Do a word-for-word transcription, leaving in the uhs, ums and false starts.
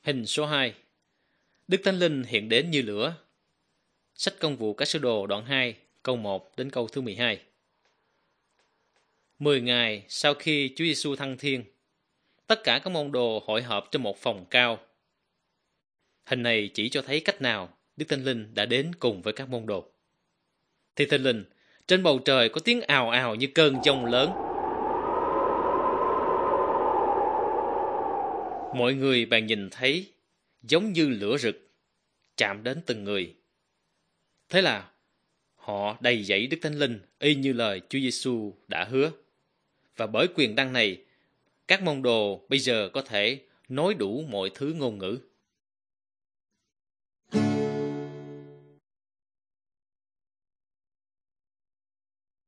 Hình số hai. Đức Thánh Linh hiện đến như lửa. Sách Công vụ các sứ đồ đoạn hai, câu một đến câu thứ mười hai. Mười ngày sau khi Chúa Giêsu thăng thiên, tất cả các môn đồ hội họp trong một phòng cao. Hình này chỉ cho thấy cách nào Đức Thánh Linh đã đến cùng với các môn đồ. Thì thình lình, trên bầu trời có tiếng ào ào như cơn giông lớn. Mọi người bèn nhìn thấy giống như lửa rực chạm đến từng người. Thế là họ đầy dẫy Đức Thánh Linh y như lời Chúa Giêsu đã hứa. Và bởi quyền năng này, các môn đồ bây giờ có thể nói đủ mọi thứ ngôn ngữ.